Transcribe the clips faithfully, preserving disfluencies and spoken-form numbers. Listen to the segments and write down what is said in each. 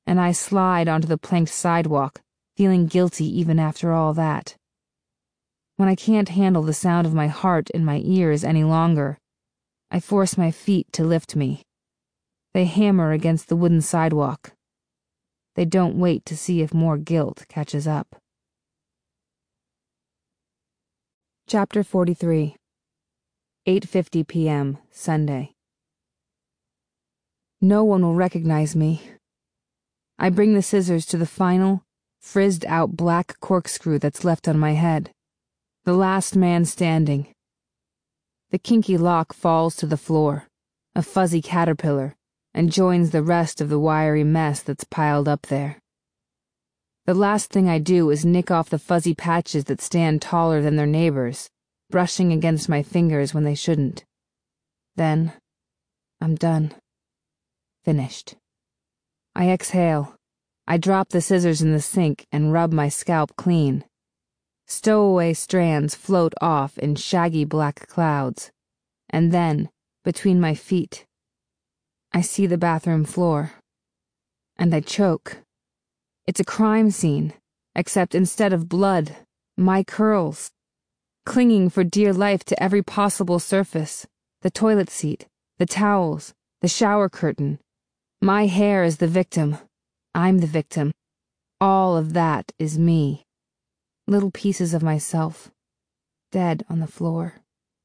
and I slide onto the planked sidewalk, feeling guilty even after all that. When I can't handle the sound of my heart in my ears any longer, I force my feet to lift me. They hammer against the wooden sidewalk. They don't wait to see if more guilt catches up. Chapter forty-three. eight fifty p m Sunday. No one will recognize me. I bring the scissors to the final, frizzed-out black corkscrew that's left on my head. The last man standing. The kinky lock falls to the floor, a fuzzy caterpillar, and joins the rest of the wiry mess that's piled up there. The last thing I do is nick off the fuzzy patches that stand taller than their neighbors, brushing against my fingers when they shouldn't. Then, I'm done. Finished. I exhale. I drop the scissors in the sink and rub my scalp clean. Stowaway strands float off in shaggy black clouds, and then, between my feet, I see the bathroom floor, and I choke. It's a crime scene, except instead of blood, my curls, clinging for dear life to every possible surface, the toilet seat, the towels, the shower curtain. My hair is the victim. I'm the victim. All of that is me. Little pieces of myself, dead on the floor.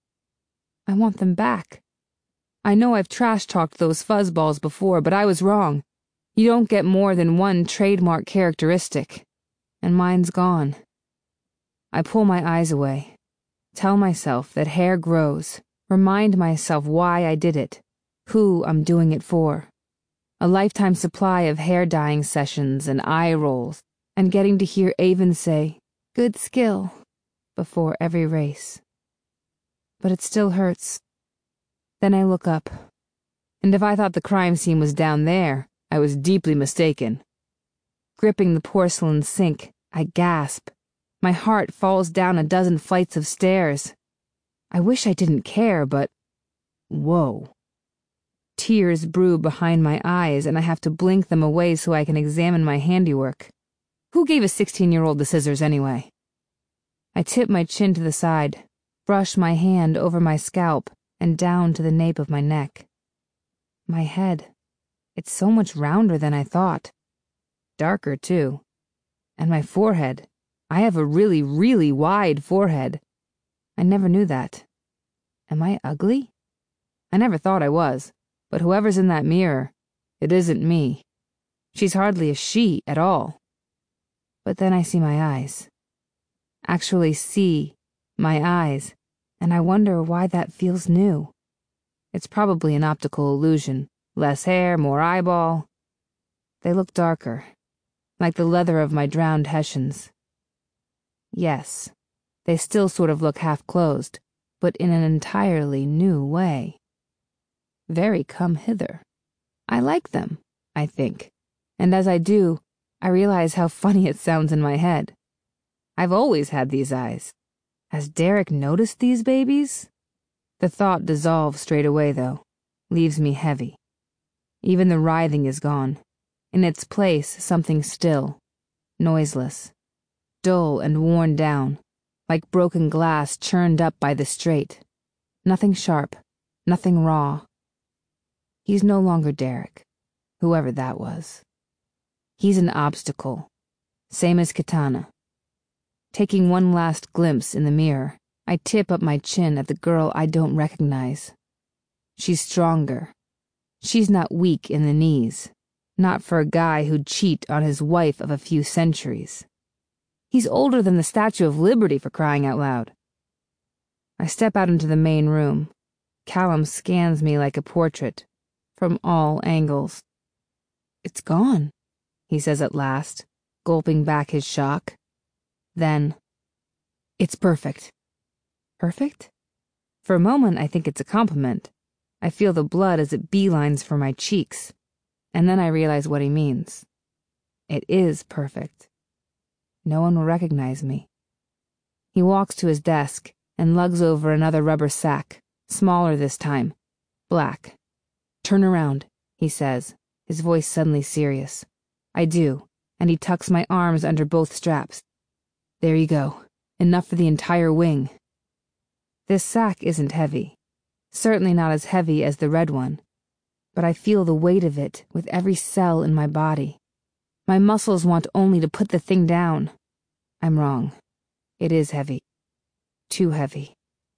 I want them back. I know I've trash-talked those fuzzballs before, but I was wrong. You don't get more than one trademark characteristic, and mine's gone. I pull my eyes away, tell myself that hair grows, remind myself why I did it, who I'm doing it for. A lifetime supply of hair dyeing sessions and eye rolls, and getting to hear Avon say, "Good skill," before every race. But it still hurts. Then I look up, and if I thought the crime scene was down there, I was deeply mistaken. Gripping the porcelain sink, I gasp. My heart falls down a dozen flights of stairs. I wish I didn't care, but whoa. Tears brew behind my eyes, and I have to blink them away so I can examine my handiwork. Who gave a sixteen-year-old the scissors anyway? I tip my chin to the side, brush my hand over my scalp and down to the nape of my neck. My head. It's so much rounder than I thought. Darker, too. And my forehead. I have a really, really wide forehead. I never knew that. Am I ugly? I never thought I was, but whoever's in that mirror, it isn't me. She's hardly a she at all. But then I see my eyes. Actually see my eyes, and I wonder why that feels new. It's probably an optical illusion. Less hair, more eyeball. They look darker, like the leather of my drowned Hessians. Yes, they still sort of look half-closed, but in an entirely new way. Very come hither. I like them, I think, and as I do, I realize how funny it sounds in my head. I've always had these eyes. Has Derek noticed these babies? The thought dissolves straight away, though, leaves me heavy. Even the writhing is gone. In its place, something still, noiseless, dull and worn down, like broken glass churned up by the straight. Nothing sharp, nothing raw. He's no longer Derek, whoever that was. He's an obstacle, same as Katana. Taking one last glimpse in the mirror, I tip up my chin at the girl I don't recognize. She's stronger. She's not weak in the knees, not for a guy who'd cheat on his wife of a few centuries. He's older than the Statue of Liberty, for crying out loud. I step out into the main room. Callum scans me like a portrait, from all angles. It's gone, he says at last, gulping back his shock. Then, it's perfect. Perfect? For a moment, I think it's a compliment. I feel the blood as it beelines for my cheeks, and then I realize what he means. It is perfect. No one will recognize me. He walks to his desk and lugs over another rubber sack, smaller this time, black. Turn around, he says, his voice suddenly serious. I do, and he tucks my arms under both straps. There you go. Enough for the entire wing. This sack isn't heavy. Certainly not as heavy as the red one. But I feel the weight of it with every cell in my body. My muscles want only to put the thing down. I'm wrong. It is heavy. Too heavy.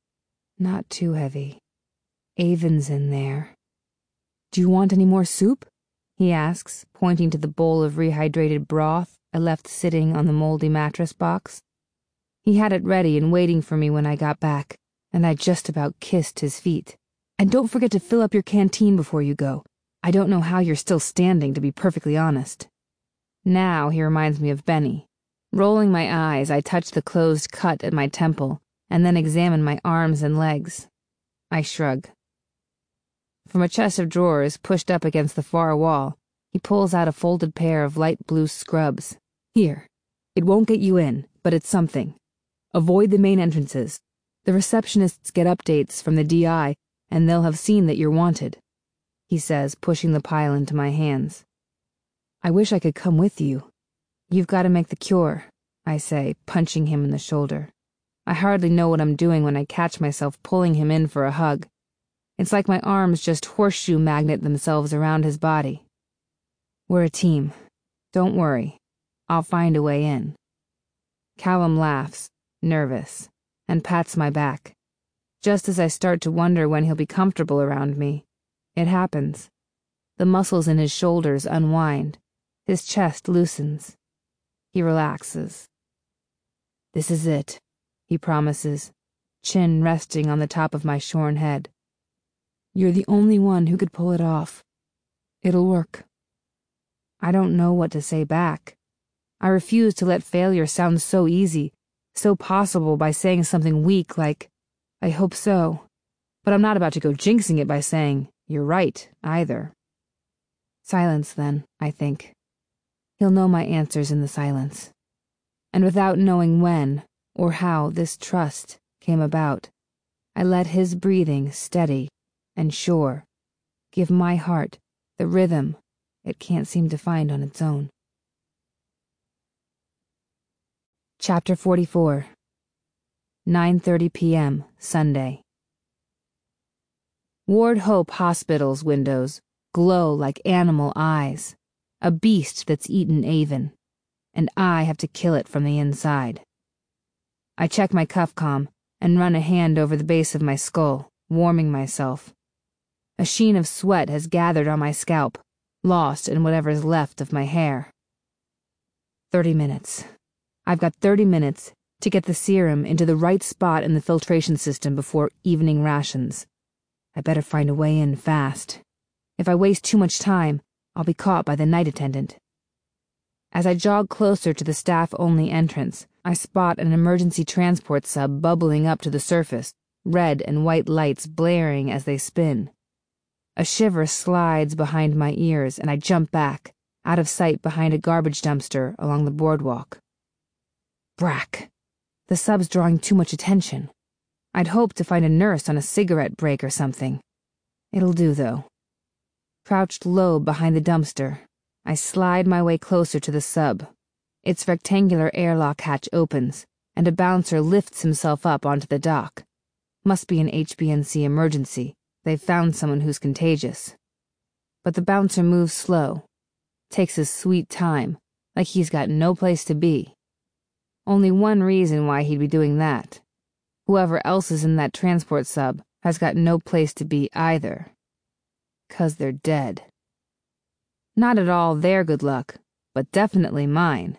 Not too heavy. Avon's in there. Do you want any more soup? He asks, pointing to the bowl of rehydrated broth I left sitting on the moldy mattress box. He had it ready and waiting for me when I got back, and I just about kissed his feet. And don't forget to fill up your canteen before you go. I don't know how you're still standing, to be perfectly honest. Now he reminds me of Benny. Rolling my eyes, I touch the closed cut at my temple, and then examine my arms and legs. I shrug. From a chest of drawers pushed up against the far wall, he pulls out a folded pair of light blue scrubs. Here. It won't get you in, but it's something. Avoid the main entrances. The receptionists get updates from the D I, and they'll have seen that you're wanted, he says, pushing the pile into my hands. I wish I could come with you. You've got to make the cure, I say, punching him in the shoulder. I hardly know what I'm doing when I catch myself pulling him in for a hug. It's like my arms just horseshoe magnet themselves around his body. We're a team. Don't worry. I'll find a way in. Callum laughs, nervous, and pats my back. Just as I start to wonder when he'll be comfortable around me, it happens. The muscles in his shoulders unwind. His chest loosens. He relaxes. This is it, he promises, chin resting on the top of my shorn head. You're the only one who could pull it off. It'll work. I don't know what to say back. I refuse to let failure sound so easy, so possible by saying something weak like, I hope so. But I'm not about to go jinxing it by saying, you're right, either. Silence, then, I think. He'll know my answers in the silence. And without knowing when or how this trust came about, I let his breathing steady and sure give my heart the rhythm it can't seem to find on its own. Chapter forty-four. nine thirty p m Sunday. Ward Hope Hospital's windows glow like animal eyes, a beast that's eaten Avon, and I have to kill it from the inside. I check my cuffcom and run a hand over the base of my skull, warming myself. A sheen of sweat has gathered on my scalp, lost in whatever's left of my hair. Thirty minutes. I've got thirty minutes to get the serum into the right spot in the filtration system before evening rations. I better find a way in fast. If I waste too much time, I'll be caught by the night attendant. As I jog closer to the staff-only entrance, I spot an emergency transport sub bubbling up to the surface, red and white lights blaring as they spin. A shiver slides behind my ears, and I jump back, out of sight behind a garbage dumpster along the boardwalk. Brack. The sub's drawing too much attention. I'd hoped to find a nurse on a cigarette break or something. It'll do, though. Crouched low behind the dumpster, I slide my way closer to the sub. Its rectangular airlock hatch opens, and a bouncer lifts himself up onto the dock. Must be an H B N C emergency. They've found someone who's contagious. But the bouncer moves slow, takes his sweet time, like he's got no place to be. Only one reason why he'd be doing that. Whoever else is in that transport sub has got no place to be either. 'Cause they're dead. Not at all their good luck, but definitely mine.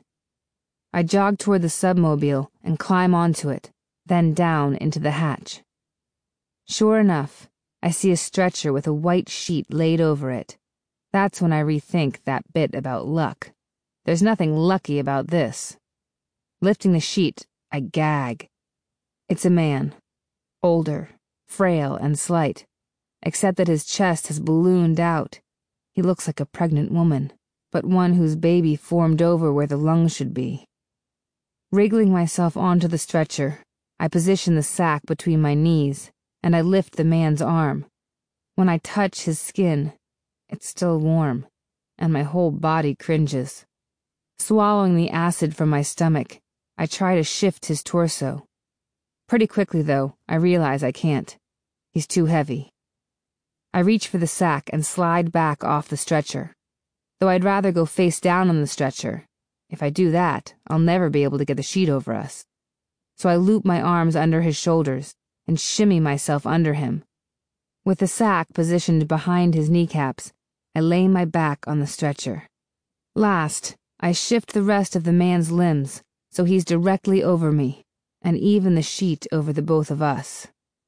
I jog toward the submobile and climb onto it, then down into the hatch. Sure enough, I see a stretcher with a white sheet laid over it. That's when I rethink that bit about luck. There's nothing lucky about this. Lifting the sheet, I gag. It's a man. Older, frail, and slight, except that his chest has ballooned out. He looks like a pregnant woman, but one whose baby formed over where the lungs should be. Wriggling myself onto the stretcher, I position the sack between my knees, and I lift the man's arm. When I touch his skin, it's still warm, and my whole body cringes. Swallowing the acid from my stomach, I try to shift his torso. Pretty quickly, though, I realize I can't. He's too heavy. I reach for the sack and slide back off the stretcher, though I'd rather go face down on the stretcher. If I do that, I'll never be able to get the sheet over us. So I loop my arms under his shoulders and shimmy myself under him. With the sack positioned behind his kneecaps, I lay my back on the stretcher. Last, I shift the rest of the man's limbs so he's directly over me, and even the sheet over the both of us.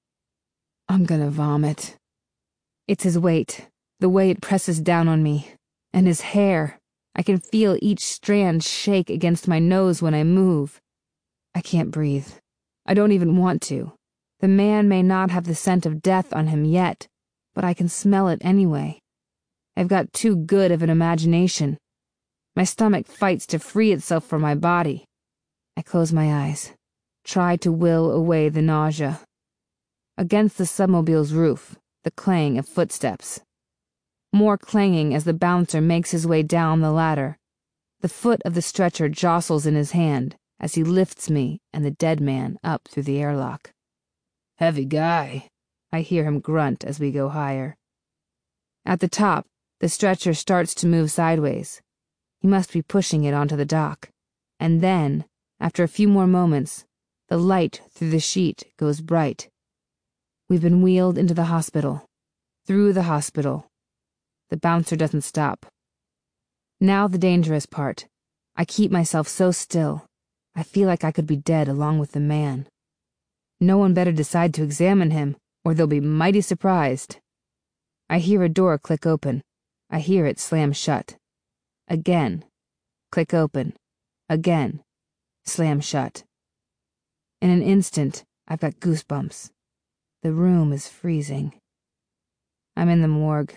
I'm gonna vomit. It's his weight, the way it presses down on me, and his hair. I can feel each strand shake against my nose when I move. I can't breathe. I don't even want to. The man may not have the scent of death on him yet, but I can smell it anyway. I've got too good of an imagination. My stomach fights to free itself from my body. I close my eyes, try to will away the nausea. Against the submobile's roof, the clang of footsteps. More clanging as the bouncer makes his way down the ladder. The foot of the stretcher jostles in his hand as he lifts me and the dead man up through the airlock. Heavy guy, I hear him grunt as we go higher. At the top, the stretcher starts to move sideways. He must be pushing it onto the dock. And then, after a few more moments, the light through the sheet goes bright. We've been wheeled into the hospital. Through the hospital. The bouncer doesn't stop. Now the dangerous part. I keep myself so still. I feel like I could be dead along with the man. No one better decide to examine him, or they'll be mighty surprised. I hear a door click open. I hear it slam shut. Again. Click open. Again. Slam shut. In an instant, I've got goosebumps. The room is freezing. I'm in the morgue.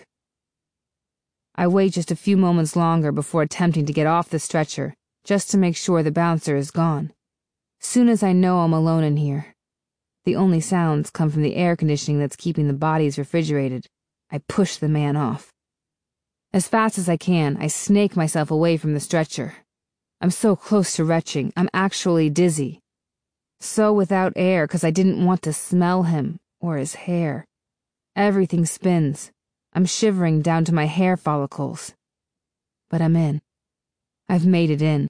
I wait just a few moments longer before attempting to get off the stretcher, just to make sure the bouncer is gone. Soon as I know I'm alone in here, the only sounds come from the air conditioning that's keeping the bodies refrigerated. I push the man off. As fast as I can, I snake myself away from the stretcher. I'm so close to retching, I'm actually dizzy. So without air because I didn't want to smell him or his hair. Everything spins. I'm shivering down to my hair follicles. But I'm in. I've made it in.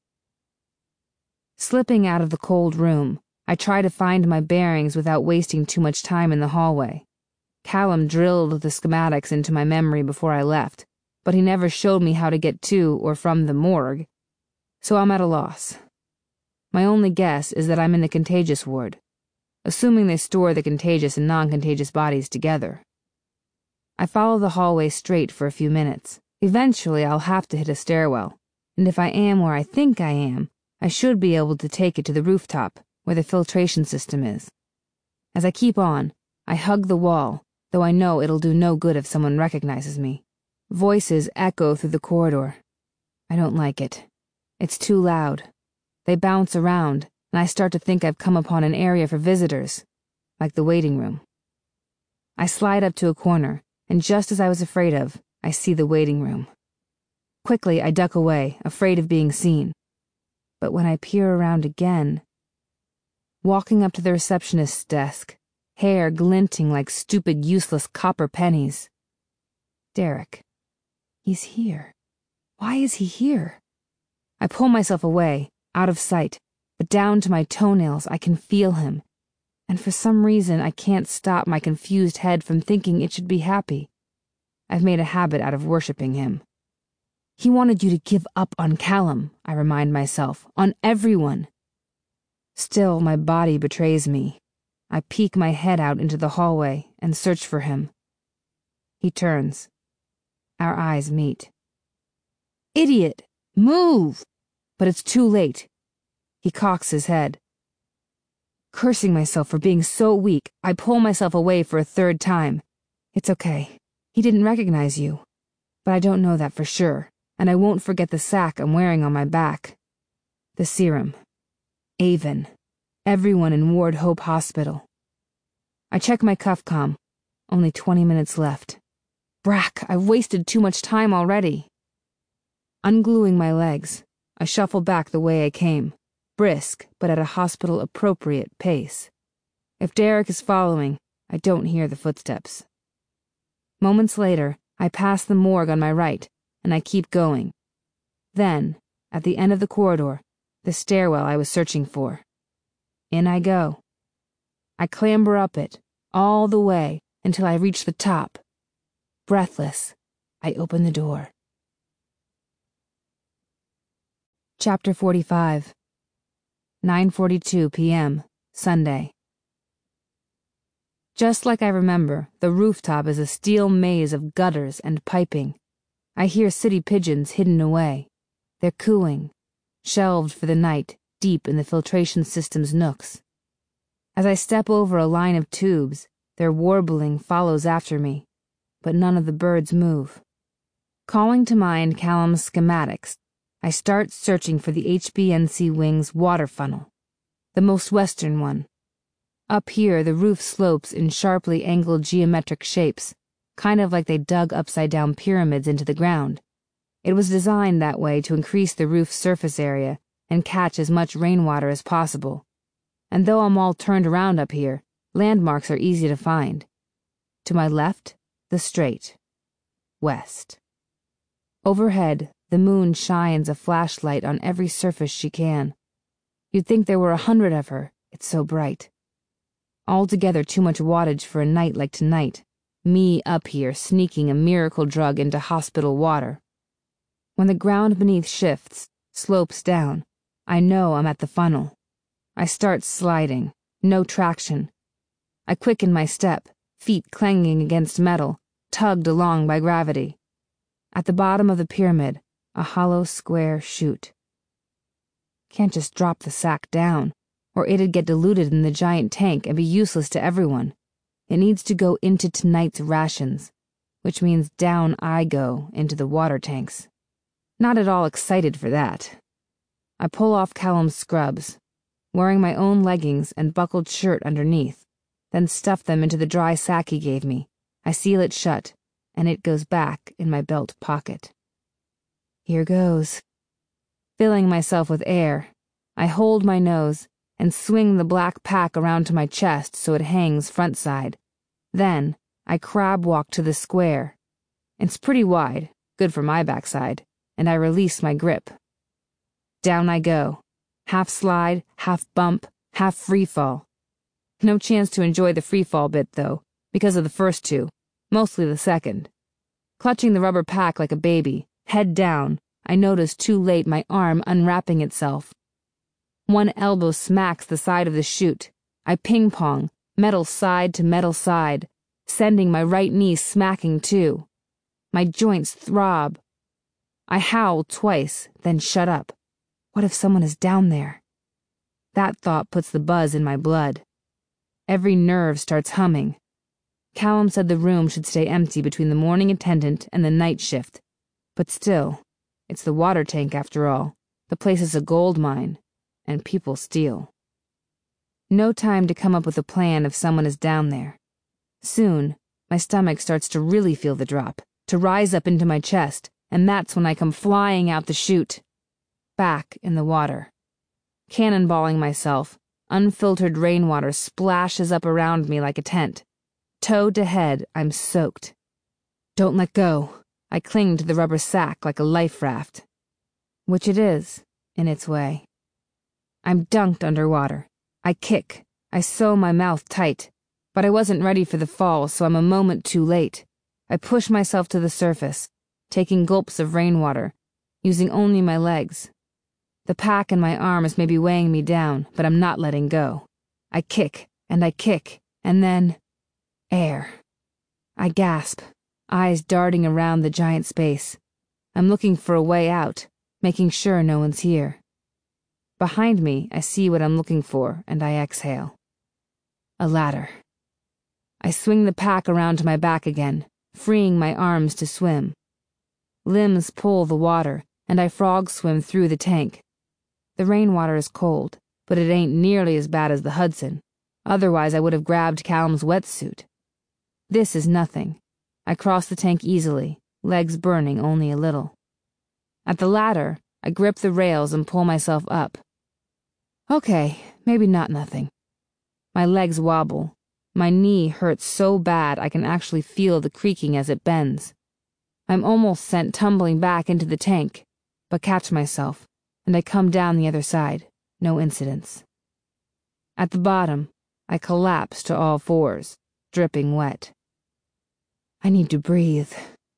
Slipping out of the cold room, I try to find my bearings without wasting too much time in the hallway. Callum drilled the schematics into my memory before I left, but he never showed me how to get to or from the morgue, so I'm at a loss. My only guess is that I'm in the contagious ward, assuming they store the contagious and non-contagious bodies together. I follow the hallway straight for a few minutes. Eventually, I'll have to hit a stairwell, and if I am where I think I am, I should be able to take it to the rooftop, where the filtration system is. As I keep on, I hug the wall, though I know it'll do no good if someone recognizes me. Voices echo through the corridor. I don't like it. It's too loud. They bounce around, and I start to think I've come upon an area for visitors, like the waiting room. I slide up to a corner, and just as I was afraid of, I see the waiting room. Quickly, I duck away, afraid of being seen. But when I peer around again, walking up to the receptionist's desk, hair glinting like stupid, useless copper pennies. Derek. He's here. Why is he here? I pull myself away, out of sight, but down to my toenails I can feel him, and for some reason I can't stop my confused head from thinking it should be happy. I've made a habit out of worshipping him. He wanted you to give up on Callum, I remind myself, on everyone. Still, my body betrays me. I peek my head out into the hallway and search for him. He turns. Our eyes meet. Idiot! Move! But it's too late. He cocks his head. Cursing myself for being so weak, I pull myself away for a third time. It's okay. He didn't recognize you. But I don't know that for sure, and I won't forget the sack I'm wearing on my back. The serum. Avon. Everyone in Ward Hope Hospital. I check my cuffcom. Only twenty minutes left. Brack, I've wasted too much time already. Ungluing my legs, I shuffle back the way I came, brisk but at a hospital-appropriate pace. If Derek is following, I don't hear the footsteps. Moments later, I pass the morgue on my right, and I keep going. Then, at the end of the corridor, the stairwell I was searching for. In I go. I clamber up it, all the way, until I reach the top. Breathless, I open the door. Chapter forty-five. nine forty-two p m, Sunday. Just like I remember, the rooftop is a steel maze of gutters and piping. I hear city pigeons hidden away. They're cooing, shelved for the night, deep in the filtration system's nooks. As I step over a line of tubes, their warbling follows after me, but none of the birds move. Calling to mind Callum's schematics, I start searching for the H B N C wing's water funnel, the most western one. Up here, the roof slopes in sharply angled geometric shapes, kind of like they dug upside-down pyramids into the ground. It was designed that way to increase the roof's surface area and catch as much rainwater as possible. And though I'm all turned around up here, landmarks are easy to find. To my left, the strait. West. Overhead, the moon shines a flashlight on every surface she can. You'd think there were a hundred of her, it's so bright. Altogether too much wattage for a night like tonight, me up here sneaking a miracle drug into hospital water. When the ground beneath shifts, slopes down, I know I'm at the funnel. I start sliding, no traction. I quicken my step, feet clanging against metal, tugged along by gravity. At the bottom of the pyramid, a hollow square chute. Can't just drop the sack down, or it'd get diluted in the giant tank and be useless to everyone. It needs to go into tonight's rations, which means down I go into the water tanks. Not at all excited for that. I pull off Callum's scrubs, wearing my own leggings and buckled shirt underneath, then stuff them into the dry sack he gave me. I seal it shut, and it goes back in my belt pocket. Here goes. Filling myself with air, I hold my nose and swing the black pack around to my chest so it hangs front side. Then, I crab walk to the square. It's pretty wide, good for my backside, and I release my grip. Down I go. Half slide, half bump, half free fall. No chance to enjoy the free fall bit, though, because of the first two, mostly the second. Clutching the rubber pack like a baby, head down, I notice too late my arm unwrapping itself. One elbow smacks the side of the chute. I ping-pong, metal side to metal side, sending my right knee smacking too. My joints throb. I howl twice, then shut up. What if someone is down there? That thought puts the buzz in my blood. Every nerve starts humming. Callum said the room should stay empty between the morning attendant and the night shift. But still, it's the water tank after all. The place is a gold mine, and people steal. No time to come up with a plan if someone is down there. Soon, my stomach starts to really feel the drop, to rise up into my chest, and that's when I come flying out the chute. Back in the water. Cannonballing myself, unfiltered rainwater splashes up around me like a tent. Toe to head, I'm soaked. Don't let go. I cling to the rubber sack like a life raft. Which it is, in its way. I'm dunked underwater. I kick. I sew my mouth tight. But I wasn't ready for the fall, so I'm a moment too late. I push myself to the surface, taking gulps of rainwater, using only my legs. The pack in my arms may be weighing me down, but I'm not letting go. I kick, and I kick, and then... air. I gasp, eyes darting around the giant space. I'm looking for a way out, making sure no one's here. Behind me, I see what I'm looking for, and I exhale. A ladder. I swing the pack around to my back again, freeing my arms to swim. Limbs pull the water, and I frog swim through the tank. The rainwater is cold, but it ain't nearly as bad as the Hudson. Otherwise, I would have grabbed Callum's wetsuit. This is nothing. I cross the tank easily, legs burning only a little. At the ladder, I grip the rails and pull myself up. Okay, maybe not nothing. My legs wobble. My knee hurts so bad I can actually feel the creaking as it bends. I'm almost sent tumbling back into the tank, but catch myself, and I come down the other side. No incidents. At the bottom, I collapse to all fours, dripping wet. I need to breathe.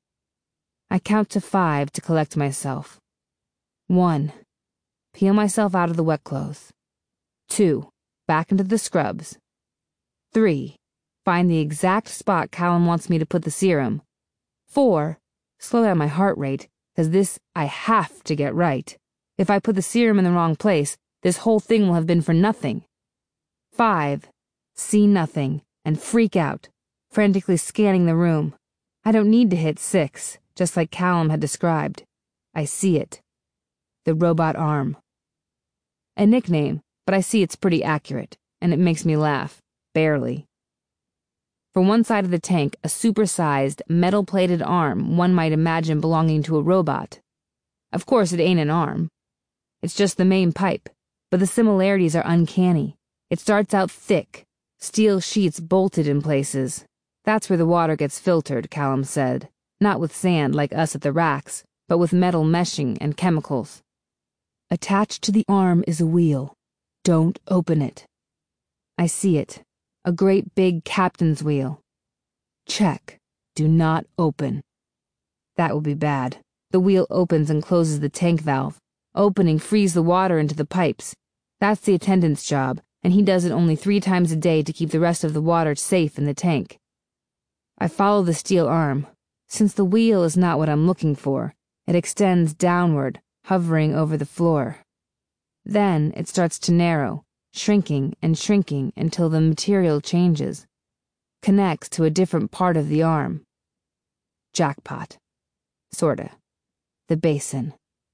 I count to five to collect myself. One, peel myself out of the wet clothes. Two, back into the scrubs. Three, find the exact spot Callum wants me to put the serum. Four, slow down my heart rate, because this I have to get right. If I put the serum in the wrong place, this whole thing will have been for nothing. Five, see nothing, and freak out, frantically scanning the room. I don't need to hit six, just like Callum had described. I see it. The robot arm. A nickname, but I see it's pretty accurate, and it makes me laugh. Barely. For one side of the tank, a supersized, metal-plated arm one might imagine belonging to a robot. Of course, it ain't an arm. It's just the main pipe, but the similarities are uncanny. It starts out thick, steel sheets bolted in places. That's where the water gets filtered, Callum said. Not with sand like us at the racks, but with metal meshing and chemicals. Attached to the arm is a wheel. Don't open it. I see it. A great big captain's wheel. Check. Do not open. That will be bad. The wheel opens and closes the tank valve. Opening frees the water into the pipes. That's the attendant's job, and he does it only three times a day to keep the rest of the water safe in the tank. I follow the steel arm. Since the wheel is not what I'm looking for, it extends downward, hovering over the floor. Then it starts to narrow, shrinking and shrinking until the material changes, connects to a different part of the arm. Jackpot. Sorta. The basin.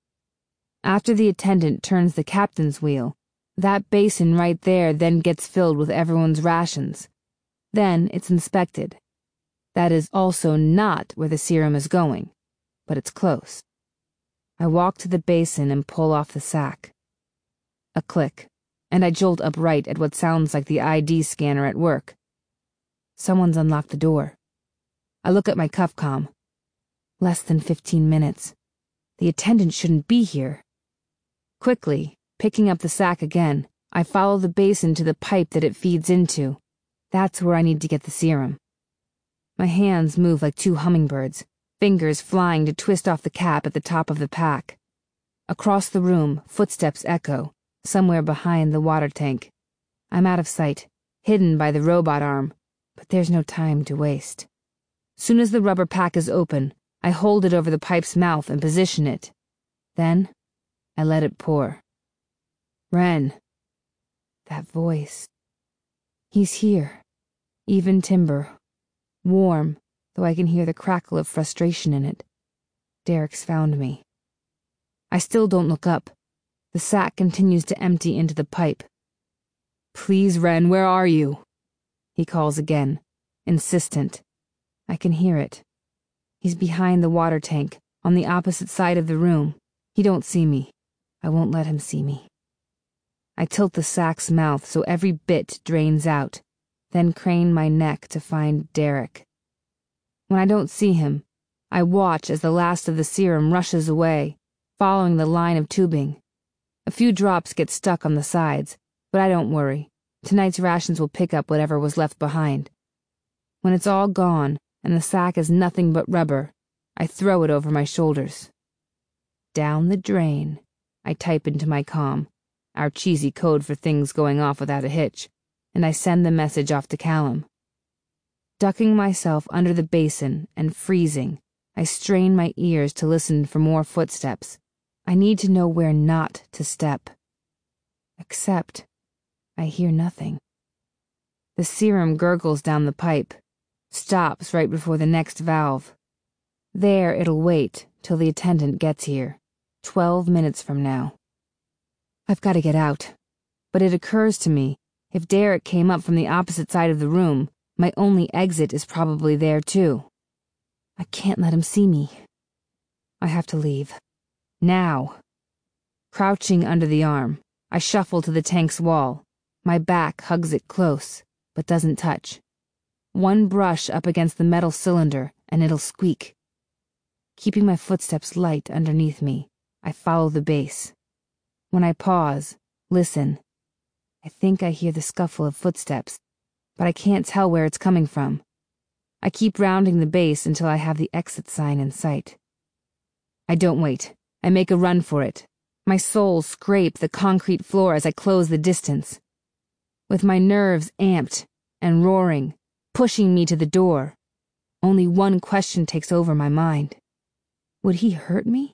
After the attendant turns the captain's wheel, that basin right there then gets filled with everyone's rations. Then it's inspected. That is also not where the serum is going, but it's close. I walk to the basin and pull off the sack. A click, and I jolt upright at what sounds like the I D scanner at work. Someone's unlocked the door. I look at my cuffcom. Less than fifteen minutes. The attendant shouldn't be here. Quickly, picking up the sack again, I follow the basin to the pipe that it feeds into. That's where I need to get the serum. My hands move like two hummingbirds, fingers flying to twist off the cap at the top of the pack. Across the room, footsteps echo, somewhere behind the water tank. I'm out of sight, hidden by the robot arm, but there's no time to waste. Soon as the rubber pack is open, I hold it over the pipe's mouth and position it. Then, I let it pour. Ren. That voice. He's here. Even timber. Warm, though I can hear the crackle of frustration in it. Derek's found me. I still don't look up. The sack continues to empty into the pipe. Please, Ren, where are you? He calls again, insistent. I can hear it. He's behind the water tank, on the opposite side of the room. He don't see me. I won't let him see me. I tilt the sack's mouth so every bit drains out, then crane my neck to find Derek. When I don't see him, I watch as the last of the serum rushes away, following the line of tubing. A few drops get stuck on the sides, but I don't worry. Tonight's rations will pick up whatever was left behind. When it's all gone, and the sack is nothing but rubber, I throw it over my shoulders. Down the drain, I type into my comm, our cheesy code for things going off without a hitch, and I send the message off to Callum. Ducking myself under the basin and freezing, I strain my ears to listen for more footsteps. I need to know where not to step. Except, I hear nothing. The serum gurgles down the pipe, stops right before the next valve. There it'll wait till the attendant gets here, twelve minutes from now. I've got to get out, but it occurs to me, if Derek came up from the opposite side of the room, my only exit is probably there too. I can't let him see me. I have to leave. Now. Crouching under the arm, I shuffle to the tank's wall. My back hugs it close, but doesn't touch. One brush up against the metal cylinder, and it'll squeak. Keeping my footsteps light underneath me, I follow the base. When I pause, listen, I think I hear the scuffle of footsteps, but I can't tell where it's coming from. I keep rounding the base until I have the exit sign in sight. I don't wait. I make a run for it. My soles scrape the concrete floor as I close the distance. With my nerves amped and roaring, pushing me to the door, only one question takes over my mind. Would he hurt me?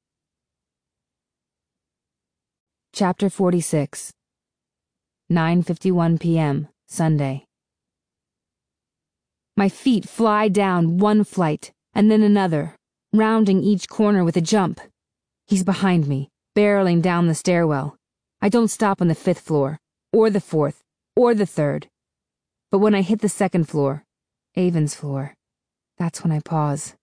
Chapter forty-six. nine fifty-one p m, Sunday. My feet fly down one flight, and then another, rounding each corner with a jump. He's behind me, barreling down the stairwell. I don't stop on the fifth floor, or the fourth, or the third. But when I hit the second floor, Avon's floor, that's when I pause.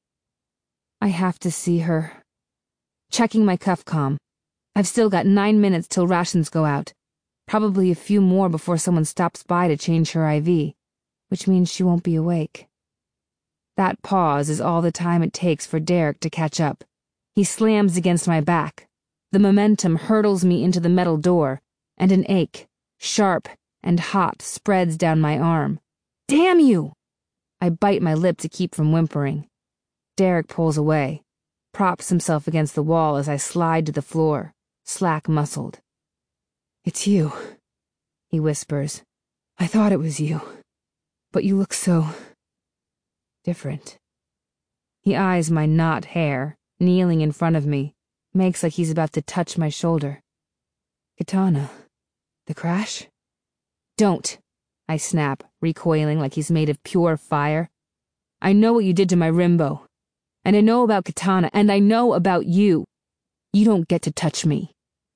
I have to see her. Checking my cuff comm. I've still got nine minutes till rations go out. Probably a few more before someone stops by to change her I V, which means she won't be awake. That pause is all the time it takes for Derek to catch up. He slams against my back. The momentum hurtles me into the metal door, and an ache, sharp and hot, spreads down my arm. Damn you! I bite my lip to keep from whimpering. Derek pulls away, props himself against the wall as I slide to the floor, slack-muscled. It's you, he whispers. I thought it was you, but you look so different. He eyes my knot hair, kneeling in front of me, makes like he's about to touch my shoulder. Katana, the crash? Don't, I snap, recoiling like he's made of pure fire. I know what you did to my Rimbo. And I know about Katana, and I know about you. You don't get to touch me.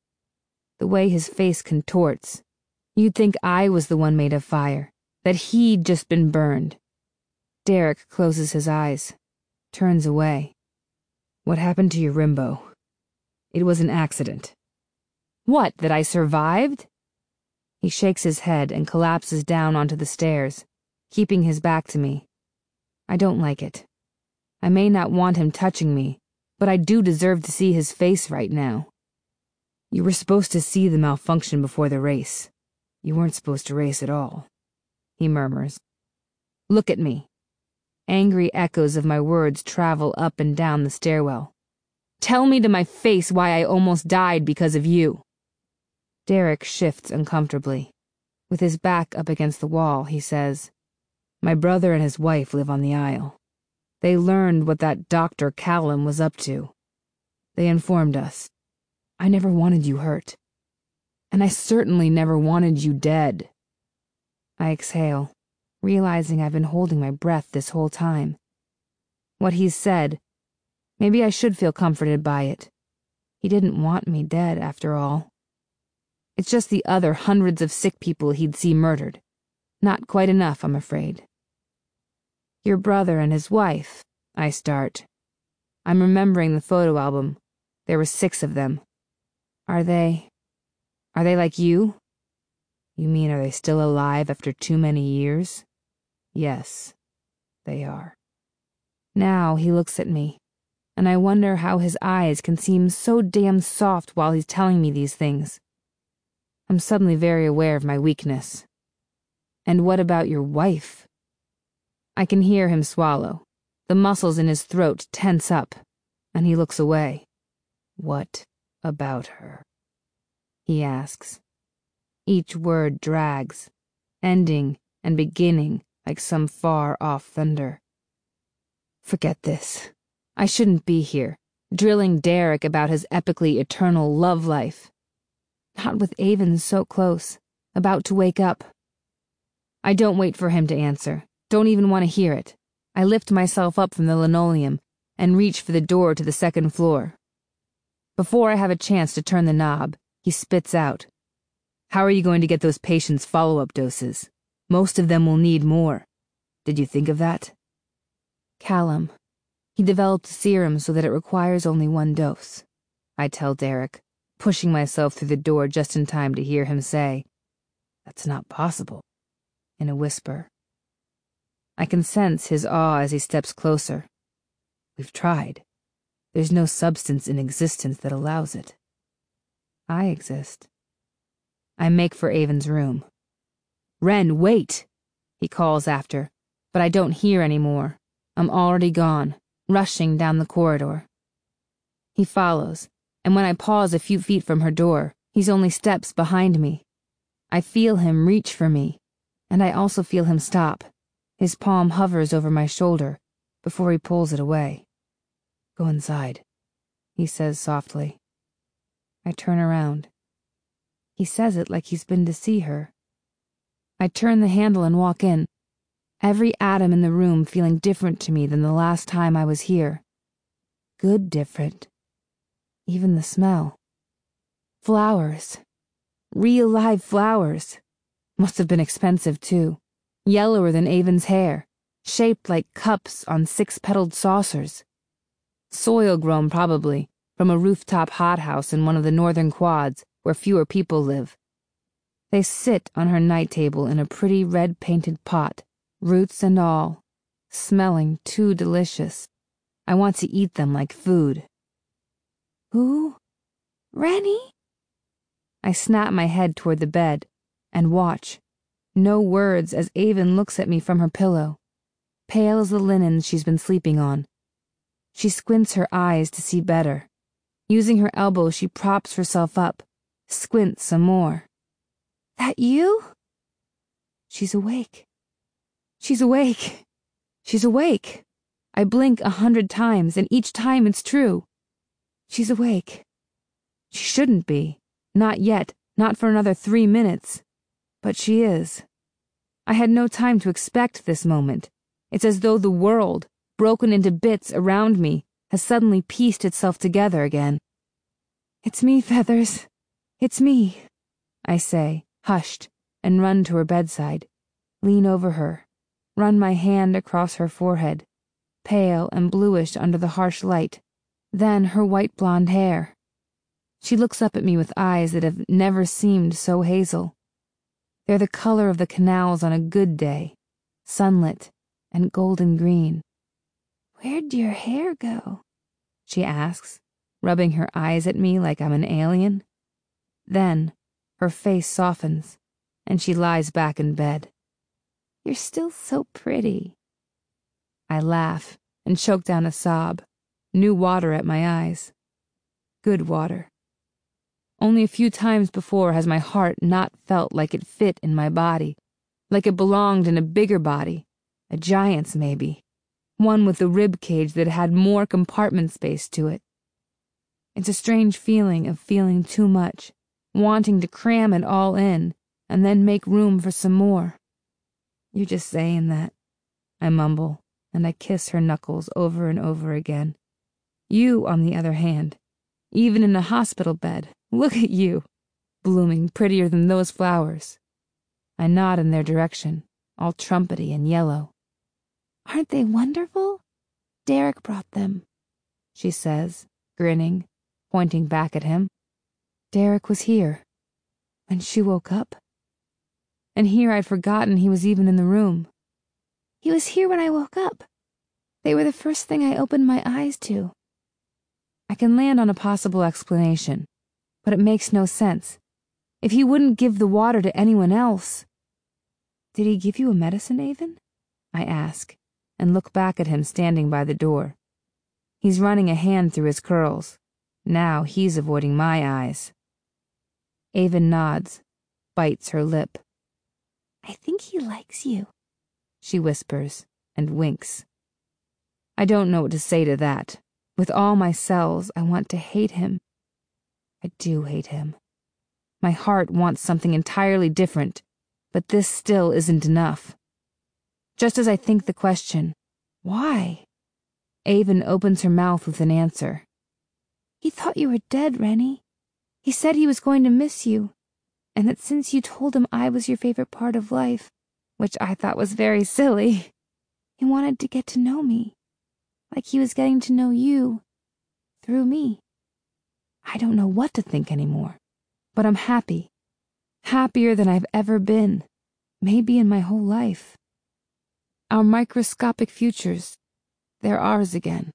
The way his face contorts, you'd think I was the one made of fire, that he'd just been burned. Derek closes his eyes, turns away. What happened to your Rimbo? It was an accident. What, that I survived? He shakes his head and collapses down onto the stairs, keeping his back to me. I don't like it. I may not want him touching me, but I do deserve to see his face right now. You were supposed to see the malfunction before the race. You weren't supposed to race at all, he murmurs. Look at me. Angry echoes of my words travel up and down the stairwell. Tell me to my face why I almost died because of you. Derek shifts uncomfortably. With his back up against the wall, he says, My brother and his wife live on the aisle. They learned what that Doctor Callum was up to. They informed us. I never wanted you hurt. And I certainly never wanted you dead. I exhale, realizing I've been holding my breath this whole time. What he's said, maybe I should feel comforted by it. He didn't want me dead, after all. It's just the other hundreds of sick people he'd see murdered. Not quite enough, I'm afraid. Your brother and his wife, I start. I'm remembering the photo album. There were six of them. Are they... are they like you? You mean, are they still alive after too many years? Yes, they are. Now he looks at me, and I wonder how his eyes can seem so damn soft while he's telling me these things. I'm suddenly very aware of my weakness. And what about your wife? I can hear him swallow. The muscles in his throat tense up, and he looks away. What about her? He asks. Each word drags, ending and beginning like some far-off thunder. Forget this. I shouldn't be here, drilling Derek about his epically eternal love life. Not with Avon so close, about to wake up. I don't wait for him to answer. Don't even want to hear it. I lift myself up from the linoleum and reach for the door to the second floor. Before I have a chance to turn the knob, he spits out. How are you going to get those patients follow-up doses? Most of them will need more. Did you think of that? Callum. He developed a serum so that it requires only one dose. I tell Derek, pushing myself through the door just in time to hear him say, "That's not possible," in a whisper. I can sense his awe as he steps closer. We've tried. There's no substance in existence that allows it. I exist. I make for Avon's room. "Wren, wait!" he calls after, but I don't hear anymore. I'm already gone, rushing down the corridor. He follows, and when I pause a few feet from her door, he's only steps behind me. I feel him reach for me, and I also feel him stop. His palm hovers over my shoulder before he pulls it away. "Go inside," he says softly. I turn around. He says it like he's been to see her. I turn the handle and walk in, every atom in the room feeling different to me than the last time I was here. Good different. Even the smell. Flowers. Real live flowers. Must have been expensive, too. Yellower than Avon's hair, shaped like cups on six-petaled saucers. Soil grown, probably, from a rooftop hothouse in one of the northern quads where fewer people live. They sit on her night table in a pretty red-painted pot, roots and all, smelling too delicious. I want to eat them like food. "Who? Rennie?" I snap my head toward the bed and watch. No words as Avon looks at me from her pillow, pale as the linen she's been sleeping on. She squints her eyes to see better. Using her elbow, she props herself up, squints some more. "That you?" She's awake. She's awake. She's awake. I blink a hundred times, and each time it's true. She's awake. She shouldn't be. Not yet, not for another three minutes. But she is. I had no time to expect this moment. It's as though the world, broken into bits around me, has suddenly pieced itself together again. "It's me, Feathers. It's me," I say, hushed, and run to her bedside, lean over her, run my hand across her forehead, pale and bluish under the harsh light, then her white blonde hair. She looks up at me with eyes that have never seemed so hazel. They're the color of the canals on a good day, sunlit and golden green. "Where'd your hair go?" she asks, rubbing her eyes at me like I'm an alien. Then her face softens, and she lies back in bed. "You're still so pretty." I laugh and choke down a sob, new water at my eyes. Good water. Only a few times before has my heart not felt like it fit in my body, like it belonged in a bigger body, a giant's maybe, one with a rib cage that had more compartment space to it. It's a strange feeling of feeling too much, wanting to cram it all in, and then make room for some more. "You're just saying that," I mumble, and I kiss her knuckles over and over again. "You, on the other hand, even in a hospital bed, look at you, blooming prettier than those flowers." I nod in their direction, all trumpety and yellow. "Aren't they wonderful? Derek brought them," she says, grinning, pointing back at him. Derek was here when she woke up. And here I'd forgotten he was even in the room. "He was here when I woke up. They were the first thing I opened my eyes to." I can land on a possible explanation, but it makes no sense. If he wouldn't give the water to anyone else... "Did he give you a medicine, Avon?" I ask, and look back at him standing by the door. He's running a hand through his curls. Now he's avoiding my eyes. Avon nods, bites her lip. "I think he likes you," she whispers, and winks. I don't know what to say to that. With all my cells, I want to hate him. I do hate him. My heart wants something entirely different, but this still isn't enough. Just as I think the question, why? Avon opens her mouth with an answer. "He thought you were dead, Rennie. He said he was going to miss you, and that since you told him I was your favorite part of life, which I thought was very silly, he wanted to get to know me, like he was getting to know you, through me. I don't know what to think anymore, but I'm happy. Happier than I've ever been, maybe in my whole life. Our microscopic futures, they're ours again.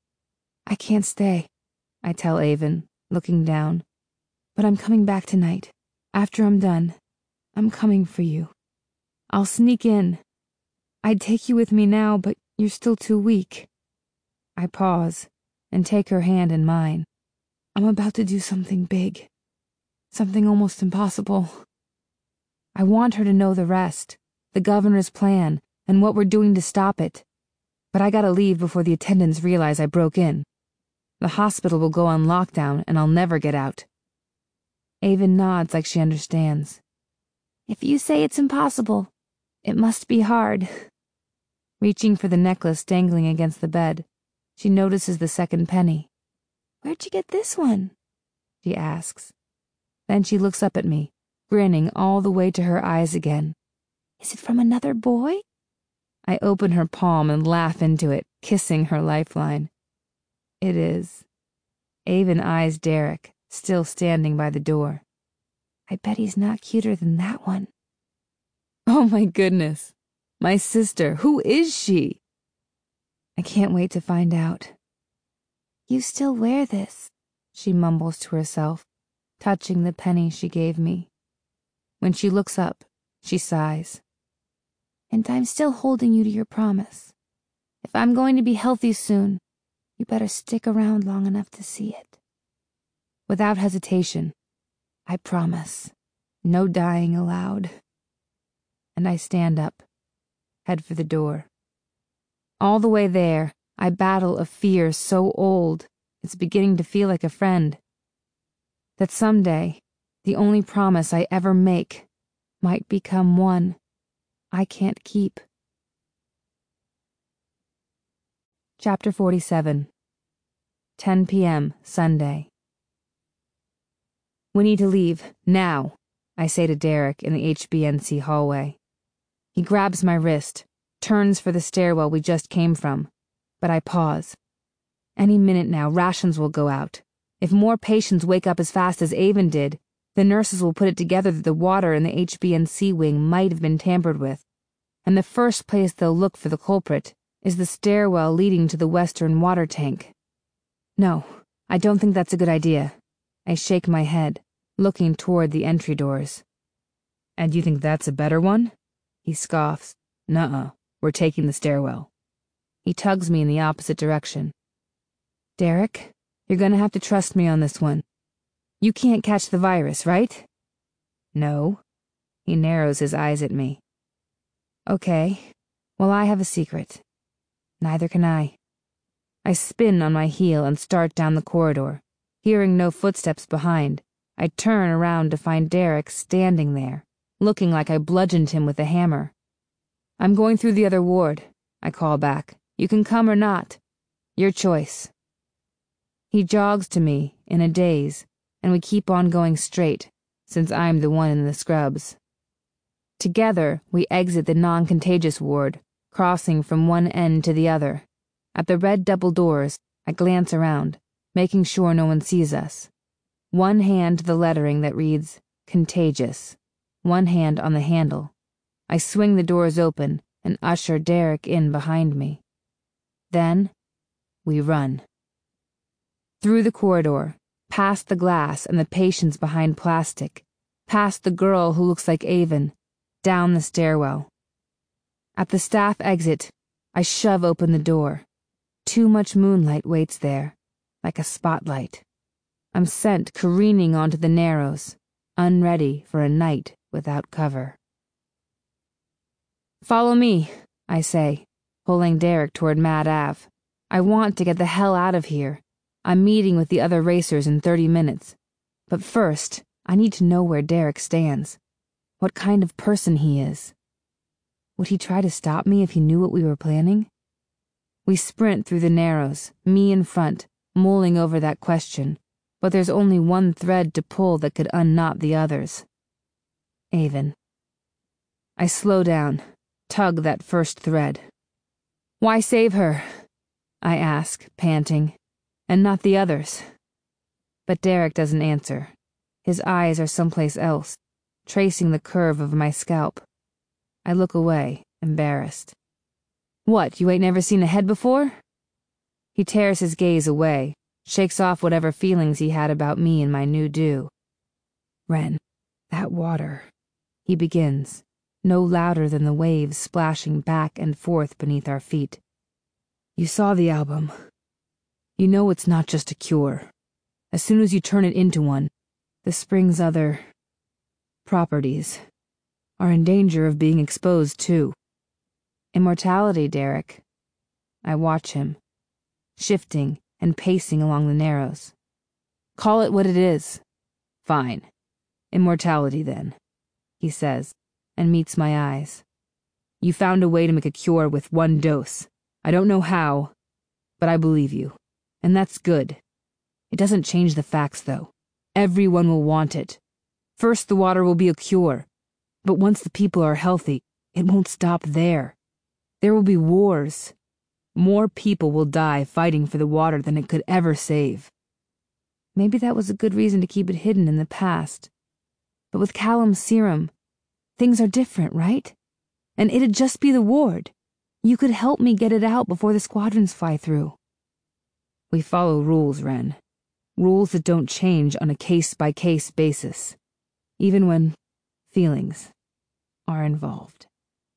I can't stay, I tell Avon, looking down. But I'm coming back tonight. After I'm done, I'm coming for you. I'll sneak in. I'd take you with me now, but you're still too weak. I pause and take her hand in mine. I'm about to do something big. Something almost impossible. I want her to know the rest, the governor's plan, and what we're doing to stop it. But I gotta leave before the attendants realize I broke in. The hospital will go on lockdown and I'll never get out. Avon nods like she understands. If you say it's impossible, it must be hard. Reaching for the necklace dangling against the bed, she notices the second penny. Where'd you get this one? She asks. Then she looks up at me, grinning all the way to her eyes again. Is it from another boy? I open her palm and laugh into it, kissing her lifeline. It is. Avon eyes Derek, still standing by the door. I bet he's not cuter than that one. Oh my goodness. My sister, who is she? I can't wait to find out. You still wear this, she mumbles to herself, touching the penny she gave me. When she looks up, she sighs. And I'm still holding you to your promise. If I'm going to be healthy soon, you better stick around long enough to see it. Without hesitation, I promise. No dying allowed. And I stand up, head for the door. All the way there, I battle a fear so old, it's beginning to feel like a friend. That someday, the only promise I ever make might become one I can't keep. Chapter forty-seven. ten p m Sunday. We need to leave, now, I say to Derek in the H B N C hallway. He grabs my wrist, turns for the stairwell we just came from, but I pause. Any minute now, rations will go out. If more patients wake up as fast as Avon did, the nurses will put it together that the water in the H B N C wing might have been tampered with, and the first place they'll look for the culprit is the stairwell leading to the western water tank. No, I don't think that's a good idea. I shake my head, looking toward the entry doors. And you think that's a better one? He scoffs. Nuh-uh, we're taking the stairwell. He tugs me in the opposite direction. Derek, you're gonna have to trust me on this one. You can't catch the virus, right? No. He narrows his eyes at me. Okay, well, I have a secret. Neither can I. I spin on my heel and start down the corridor. Hearing no footsteps behind, I turn around to find Derek standing there, looking like I bludgeoned him with a hammer. I'm going through the other ward, I call back. You can come or not. Your choice. He jogs to me, in a daze, and we keep on going straight, since I'm the one in the scrubs. Together, we exit the non-contagious ward, crossing from one end to the other. At the red double doors, I glance around, making sure no one sees us. One hand to the lettering that reads, Contagious. One hand on the handle. I swing the doors open and usher Derek in behind me. Then, we run. Through the corridor, past the glass and the patients behind plastic, past the girl who looks like Avon, down the stairwell. At the staff exit, I shove open the door. Too much moonlight waits there, like a spotlight. I'm sent careening onto the narrows, unready for a night without cover. Follow me, I say, pulling Derek toward Mad Ave. I want to get the hell out of here. I'm meeting with the other racers in thirty minutes. But first, I need to know where Derek stands. What kind of person he is. Would he try to stop me if he knew what we were planning? We sprint through the narrows, me in front, mulling over that question, but there's only one thread to pull that could unknot the others. Avon. I slow down, tug that first thread. Why save her? I ask, panting, and not the others? But Derek doesn't answer. His eyes are someplace else, tracing the curve of my scalp. I look away, embarrassed. What, you ain't never seen a head before? He tears his gaze away, shakes off whatever feelings he had about me and my new do. Wren, that water, he begins, no louder than the waves splashing back and forth beneath our feet. You saw the album. You know it's not just a cure. As soon as you turn it into one, the spring's other properties are in danger of being exposed too. Immortality, Derek. I watch him, shifting and pacing along the Narrows. Call it what it is. Fine. Immortality, then, he says, and meets my eyes. You found a way to make a cure with one dose. I don't know how, but I believe you. And that's good. It doesn't change the facts, though. Everyone will want it. First, the water will be a cure. But once the people are healthy, it won't stop there. There will be wars. More people will die fighting for the water than it could ever save. Maybe that was a good reason to keep it hidden in the past. But with Callum's serum, things are different, right? And it'd just be the ward. You could help me get it out before the squadrons fly through. We follow rules, Wren. Rules that don't change on a case-by-case basis, even when feelings are involved.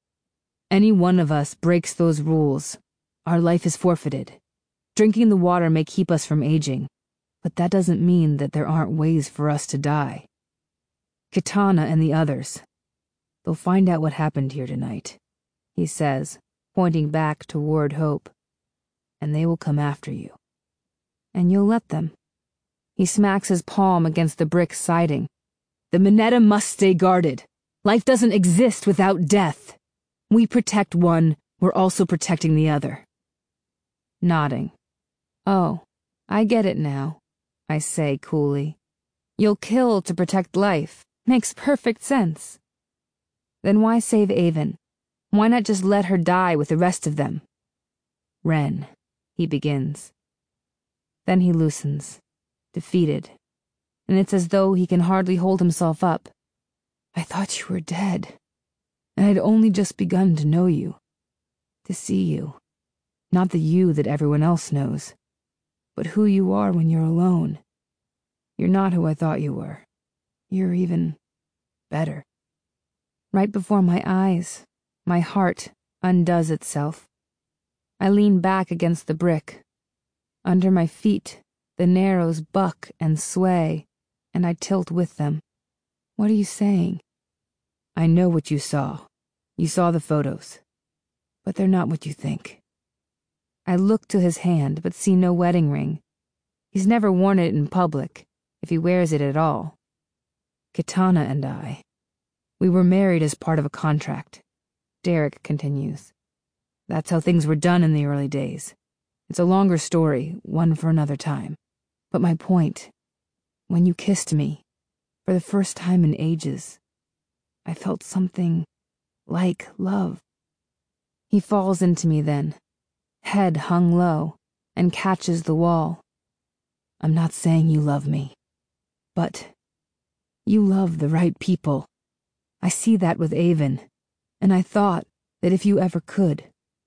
Any one of us breaks those rules, our life is forfeited. Drinking the water may keep us from aging, but that doesn't mean that there aren't ways for us to die. Kitana and the others, they'll find out what happened here tonight, he says, pointing back toward Hope, and they will come after you. And you'll let them. He smacks his palm against the brick siding. The Mineta must stay guarded. Life doesn't exist without death. We protect one, we're also protecting the other. Nodding. Oh, I get it now, I say coolly. You'll kill to protect life. Makes perfect sense. Then why save Avon? Why not just let her die with the rest of them? Wren, he begins. Then he loosens, defeated, and it's as though he can hardly hold himself up. I thought you were dead, and I'd only just begun to know you, to see you, not the you that everyone else knows, but who you are when you're alone. You're not who I thought you were. You're even better. Right before my eyes, my heart undoes itself. I lean back against the brick. Under my feet, the Narrows buck and sway, and I tilt with them. What are you saying? I know what you saw. You saw the photos. But they're not what you think. I look to his hand, but see no wedding ring. He's never worn it in public, if he wears it at all. Kitana and I, we were married as part of a contract. Derek continues. That's how things were done in the early days. It's a longer story, one for another time. But my point, when you kissed me, for the first time in ages, I felt something like love. He falls into me then, head hung low, and catches the wall. I'm not saying you love me, but you love the right people. I see that with Avon, and I thought that if you ever could,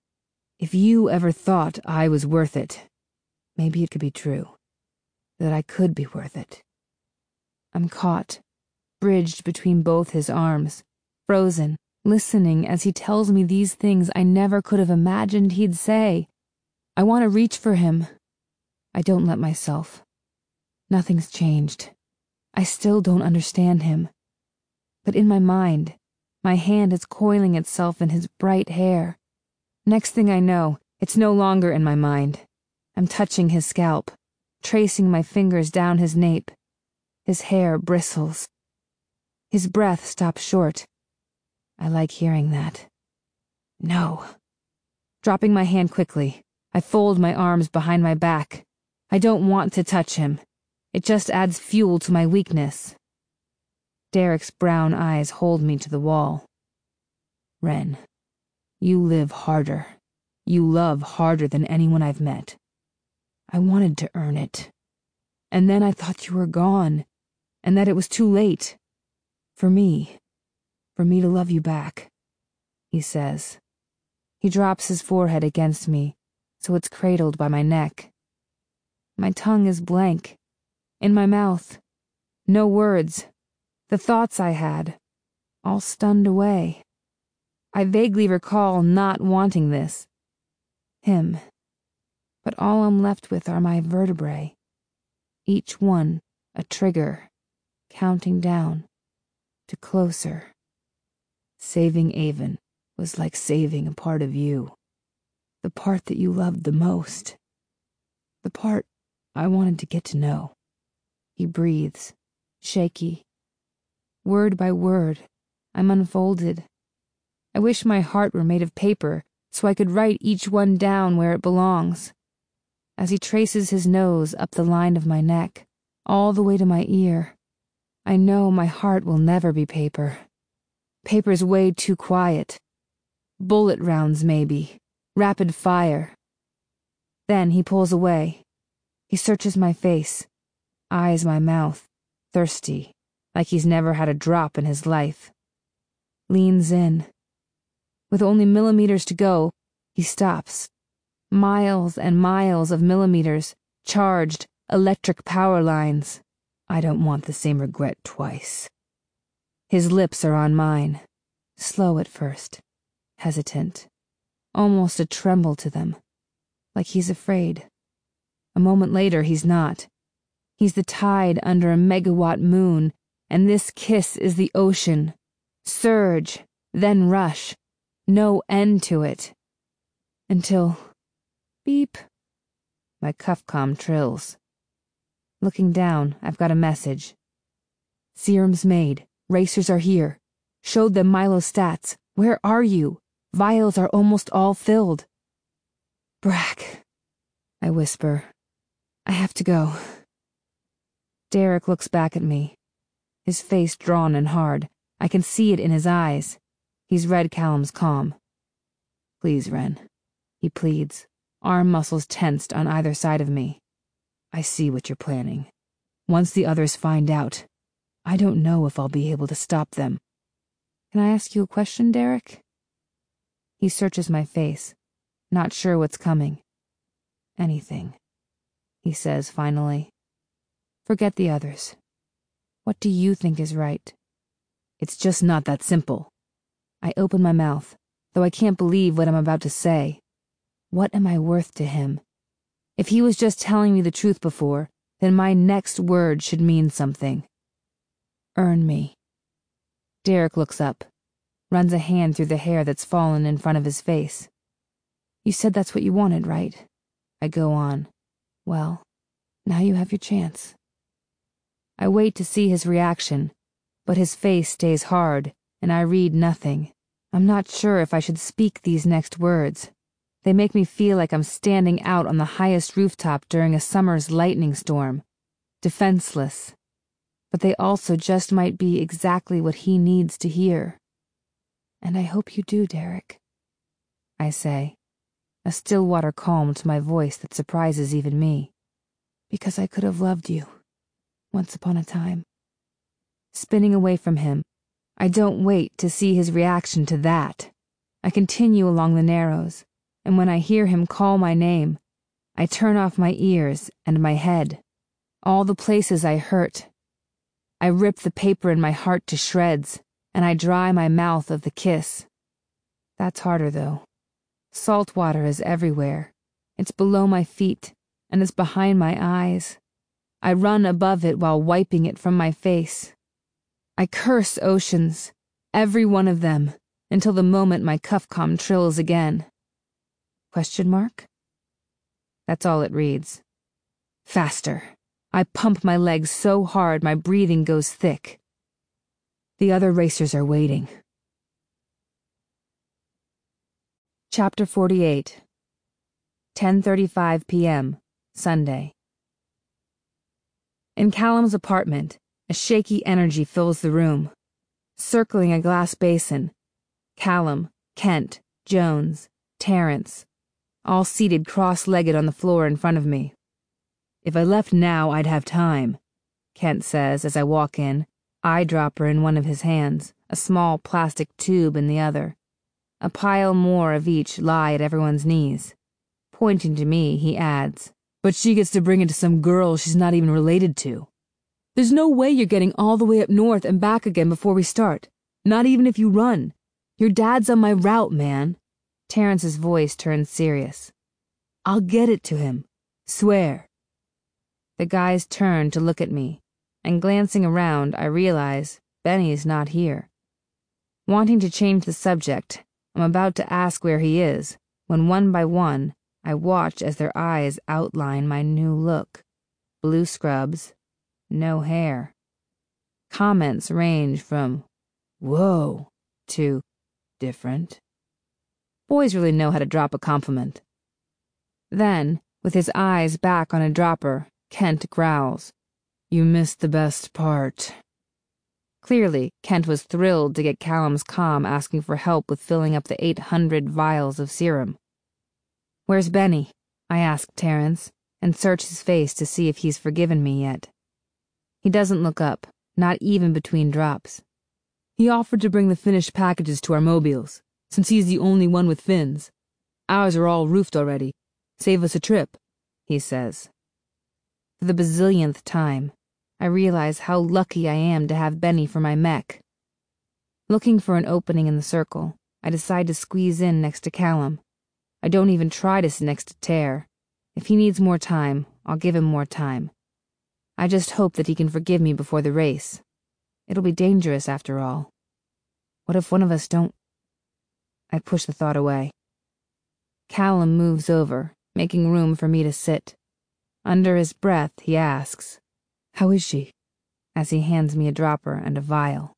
if you ever thought I was worth it, maybe it could be true, that I could be worth it. I'm caught, bridged between both his arms, frozen, listening as he tells me these things I never could have imagined he'd say. I want to reach for him. I don't let myself. Nothing's changed. I still don't understand him. But in my mind, my hand is coiling itself in his bright hair. Next thing I know, it's no longer in my mind. I'm touching his scalp, tracing my fingers down his nape. His hair bristles. His breath stops short. I like hearing that. No. Dropping my hand quickly, I fold my arms behind my back. I don't want to touch him. It just adds fuel to my weakness. Derek's brown eyes hold me to the wall. Wren, you live harder. You love harder than anyone I've met. I wanted to earn it. And then I thought you were gone, and that it was too late. For me. For me to love you back, he says. He drops his forehead against me, so it's cradled by my neck. My tongue is blank. In my mouth. No words. The thoughts I had. All stunned away. I vaguely recall not wanting this. Him. But all I'm left with are my vertebrae. Each one a trigger, counting down to closer. Saving Avon was like saving a part of you. The part that you loved the most. The part I wanted to get to know. He breathes, shaky. Word by word, I'm unfolded. I wish my heart were made of paper so I could write each one down where it belongs. As he traces his nose up the line of my neck, all the way to my ear, I know my heart will never be paper. Paper's way too quiet. Bullet rounds, maybe. Rapid fire. Then he pulls away. He searches my face, eyes my mouth, thirsty, like he's never had a drop in his life. Leans in. With only millimeters to go, he stops. Miles and miles of millimeters, charged, electric power lines. I don't want the same regret twice. His lips are on mine, slow at first, hesitant, almost a tremble to them, like he's afraid. A moment later, he's not. He's the tide under a megawatt moon, and this kiss is the ocean. Surge, then rush, no end to it. Until, beep, my cuff-com trills. Looking down, I've got a message. Serum's made. Racers are here. Showed them Milo's stats. Where are you? Vials are almost all filled. Brack, I whisper. I have to go. Derek looks back at me. His face drawn and hard. I can see it in his eyes. He's read Callum's comm. Please, Ren, he pleads, arm muscles tensed on either side of me. I see what you're planning. Once the others find out, I don't know if I'll be able to stop them. Can I ask you a question, Derek? He searches my face, not sure what's coming. Anything, he says finally. Forget the others. What do you think is right? It's just not that simple. I open my mouth, though I can't believe what I'm about to say. What am I worth to him? If he was just telling me the truth before, then my next word should mean something. Earn me. Derek looks up, runs a hand through the hair that's fallen in front of his face. You said that's what you wanted, right? I go on. Well, now you have your chance. I wait to see his reaction, but his face stays hard, and I read nothing. I'm not sure if I should speak these next words. They make me feel like I'm standing out on the highest rooftop during a summer's lightning storm, defenseless. But they also just might be exactly what he needs to hear. And I hope you do, Derek, I say, a still water calm to my voice that surprises even me. Because I could have loved you, once upon a time. Spinning away from him, I don't wait to see his reaction to that. I continue along the Narrows, and when I hear him call my name, I turn off my ears and my head, all the places I hurt. I rip the paper in my heart to shreds, and I dry my mouth of the kiss. That's harder, though. Salt water is everywhere. It's below my feet, and it's behind my eyes. I run above it while wiping it from my face. I curse oceans, every one of them, until the moment my cuff-com trills again. Question mark? That's all it reads. Faster. I pump my legs so hard my breathing goes thick. The other racers are waiting. Chapter forty-eight. ten thirty-five p m, Sunday. In Callum's apartment, a shaky energy fills the room. Circling a glass basin, Callum, Kent, Jones, Terrence, all seated cross-legged on the floor in front of me. If I left now, I'd have time, Kent says as I walk in, eyedropper in one of his hands, a small plastic tube in the other. A pile more of each lie at everyone's knees. Pointing to me, he adds, "But she gets to bring it to some girl she's not even related to. There's no way you're getting all the way up north and back again before we start. Not even if you run. Your dad's on my route, man." Terrence's voice turns serious. "I'll get it to him. Swear." The guys turn to look at me, and glancing around, I realize Benny's not here. Wanting to change the subject, I'm about to ask where he is, when one by one, I watch as their eyes outline my new look. Blue scrubs, no hair. Comments range from, "Whoa," to, "different." Boys really know how to drop a compliment. Then, with his eyes back on a dropper, Kent growls, "You missed the best part." Clearly, Kent was thrilled to get Callum's comm asking for help with filling up the eight hundred vials of serum. "Where's Benny?" I ask Terrence, and search his face to see if he's forgiven me yet. He doesn't look up, not even between drops. "He offered to bring the finished packages to our mobiles, since he's the only one with fins. Ours are all roofed already. Save us a trip," he says. For the bazillionth time, I realize how lucky I am to have Benny for my mech. Looking for an opening in the circle, I decide to squeeze in next to Callum. I don't even try to sit next to Tear. If he needs more time, I'll give him more time. I just hope that he can forgive me before the race. It'll be dangerous after all. What if one of us don't... I push the thought away. Callum moves over, making room for me to sit. Under his breath, he asks, "How is she?" as he hands me a dropper and a vial.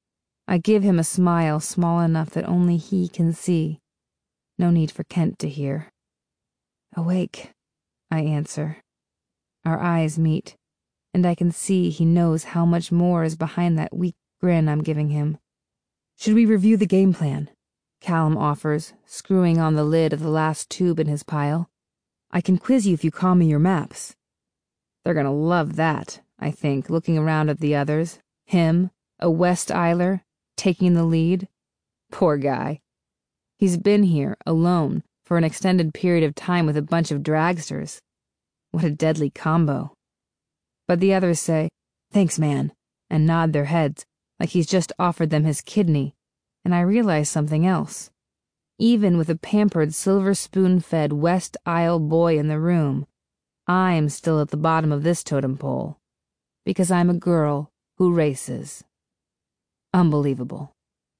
I give him a smile small enough that only he can see. No need for Kent to hear. "Awake," I answer. Our eyes meet, and I can see he knows how much more is behind that weak grin I'm giving him. "Should we review the game plan?" Callum offers, screwing on the lid of the last tube in his pile. "I can quiz you if you call me your maps." They're gonna love that, I think, looking around at the others. Him, a West Isler, taking the lead. Poor guy. He's been here, alone, for an extended period of time with a bunch of dragsters. What a deadly combo. But the others say, "Thanks, man," and nod their heads, like he's just offered them his kidney, and I realize something else. Even with a pampered, silver spoon-fed West Isle boy in the room, I'm still at the bottom of this totem pole, because I'm a girl who races. Unbelievable.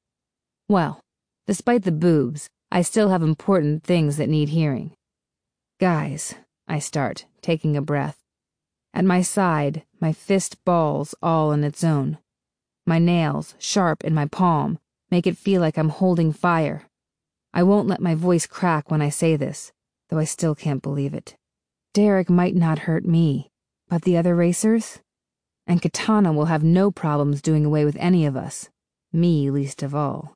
Well, despite the boobs, I still have important things that need hearing. "Guys," I start, taking a breath. At my side, my fist balls all in its own. My nails, sharp in my palm, make it feel like I'm holding fire. I won't let my voice crack when I say this, though I still can't believe it. Derek might not hurt me, but the other racers? And Katana will have no problems doing away with any of us, me least of all.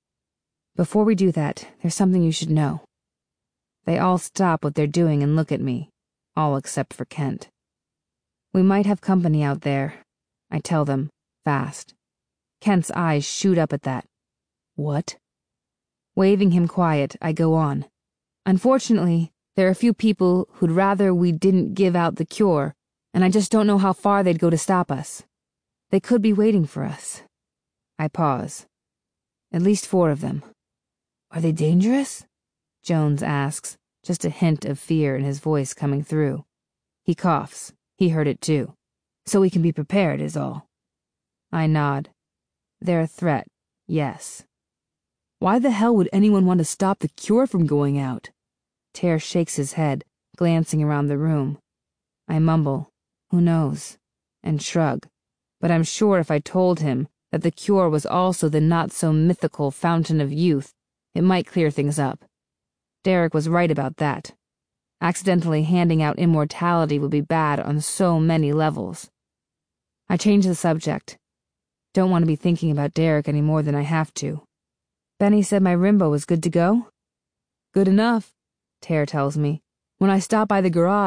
Before we do that, there's something you should know. They all stop what they're doing and look at me, all except for Kent. We might have company out there, I tell them, fast. Kent's eyes shoot up at that. What? Waving him quiet, I go on. Unfortunately, there are a few people who'd rather we didn't give out the cure, and I just don't know how far they'd go to stop us. They could be waiting for us. I pause. At least four of them. Are they dangerous? Jones asks, just a hint of fear in his voice coming through. He coughs. He heard it too. So we can be prepared is all. I nod. They're a threat, yes. Why the hell would anyone want to stop the cure from going out? Tear shakes his head, glancing around the room. I mumble, who knows, and shrug, but I'm sure if I told him that the cure was also the not-so-mythical fountain of youth, it might clear things up. Derek was right about that. Accidentally handing out immortality would be bad on so many levels. I change the subject. Don't want to be thinking about Derek any more than I have to. Benny said my Rimbo was good to go? Good enough, Tear tells me. When I stopped by the garage,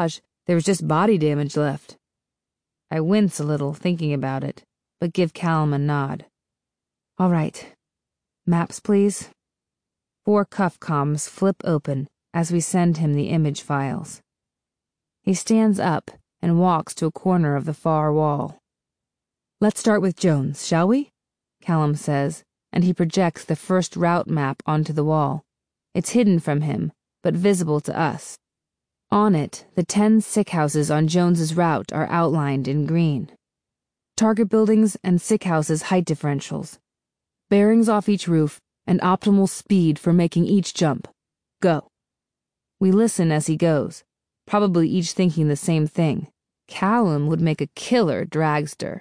There was just body damage left. I wince a little thinking about it, but give Callum a nod. All right. Maps, please. Four cuff comms flip open as we send him the image files. He stands up and walks to a corner of the far wall. Let's start with Jones, shall we? Callum says, and he projects the first route map onto the wall. It's hidden from him, but visible to us. On it, the ten sick houses on Jones's route are outlined in green. Target buildings and sick houses' height differentials. Bearings off each roof and optimal speed for making each jump. Go. We listen as he goes, probably each thinking the same thing. Callum would make a killer dragster.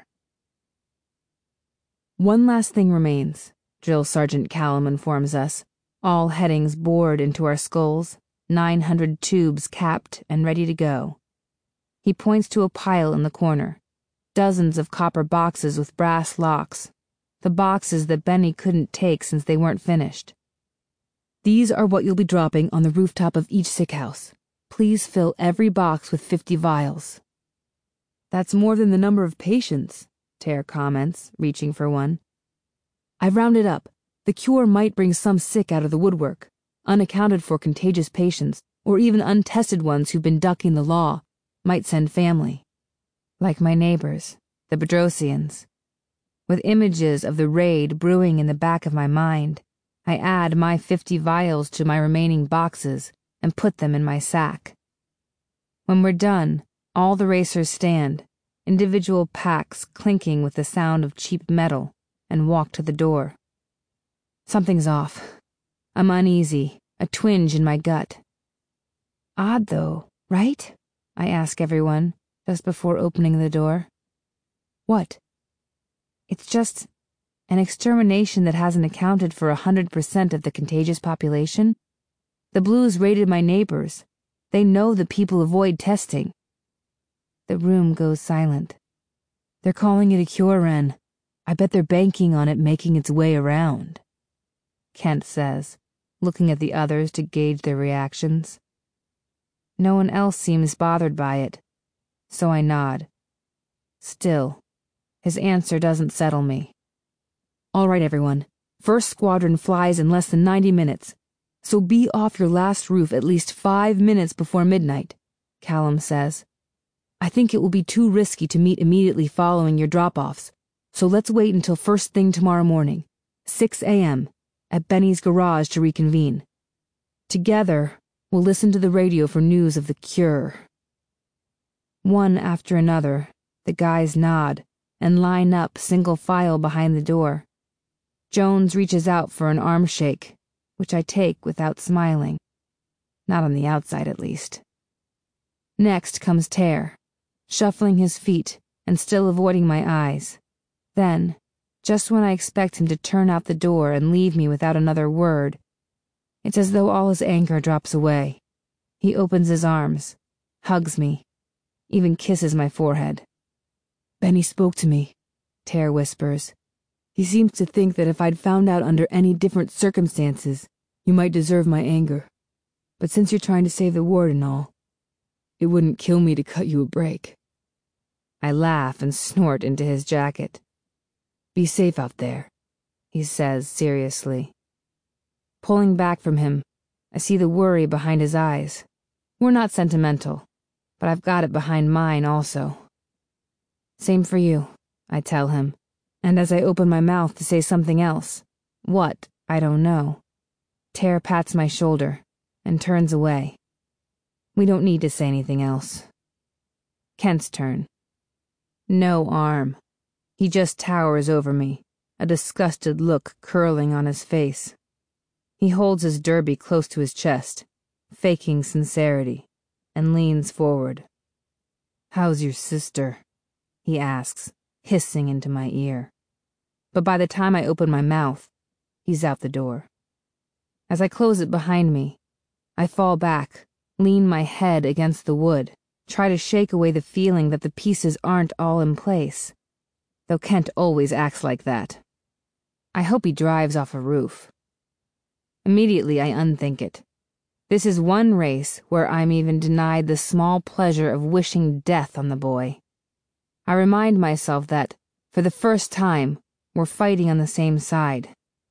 One last thing remains, Drill Sergeant Callum informs us, all headings bored into our skulls, nine hundred tubes capped and ready to go. He points to a pile in the corner, dozens of copper boxes with brass locks, the boxes that Benny couldn't take since they weren't finished. These are what you'll be dropping on the rooftop of each sick house. Please fill every box with fifty vials. That's more than the number of patients, Tare comments, reaching for one. I've rounded up. The cure might bring some sick out of the woodwork, unaccounted for contagious patients, or even untested ones who've been ducking the law, might send family. Like my neighbors, the Bedrosians. With images of the raid brewing in the back of my mind, I add my fifty vials to my remaining boxes and put them in my sack. When we're done, all the racers stand, individual packs clinking with the sound of cheap metal, and walk to the door. Something's off. I'm uneasy, a twinge in my gut. Odd, though, right? I ask everyone, just before opening the door. What? It's just an extermination that hasn't accounted for a hundred percent of the contagious population. The Blues raided my neighbors. They know that people avoid testing. The room goes silent. They're calling it a cure, Ren. I bet they're banking on it making its way around, Kent says, looking at the others to gauge their reactions. No one else seems bothered by it, so I nod. Still, his answer doesn't settle me. All right, everyone. First squadron flies in less than ninety minutes, so be off your last roof at least five minutes before midnight, Callum says. I think it will be too risky to meet immediately following your drop-offs, so let's wait until first thing tomorrow morning, six a.m., at Benny's garage to reconvene. Together, we'll listen to the radio for news of the cure. One after another, the guys nod and line up single file behind the door. Jones reaches out for an arm shake, which I take without smiling. Not on the outside, at least. Next comes Tare, shuffling his feet and still avoiding my eyes. Then, just when I expect him to turn out the door and leave me without another word, it's as though all his anger drops away. He opens his arms, hugs me, even kisses my forehead. Benny spoke to me, Tare whispers. He seems to think that if I'd found out under any different circumstances, you might deserve my anger. But since you're trying to save the ward and all, it wouldn't kill me to cut you a break. I laugh and snort into his jacket. Be safe out there, he says seriously. Pulling back from him, I see the worry behind his eyes. We're not sentimental, but I've got it behind mine also. Same for you, I tell him, and as I open my mouth to say something else, what, I don't know, Tare pats my shoulder and turns away. We don't need to say anything else. Kent's turn. No arm. He just towers over me, a disgusted look curling on his face. He holds his derby close to his chest, faking sincerity, and leans forward. How's your sister? He asks, hissing into my ear. But by the time I open my mouth, he's out the door. As I close it behind me, I fall back, lean my head against the wood, try to shake away the feeling that the pieces aren't all in place, though Kent always acts like that. I hope he drives off a roof. Immediately I unthink it. This is one race where I'm even denied the small pleasure of wishing death on the boy. I remind myself that, for the first time, we're fighting on the same side.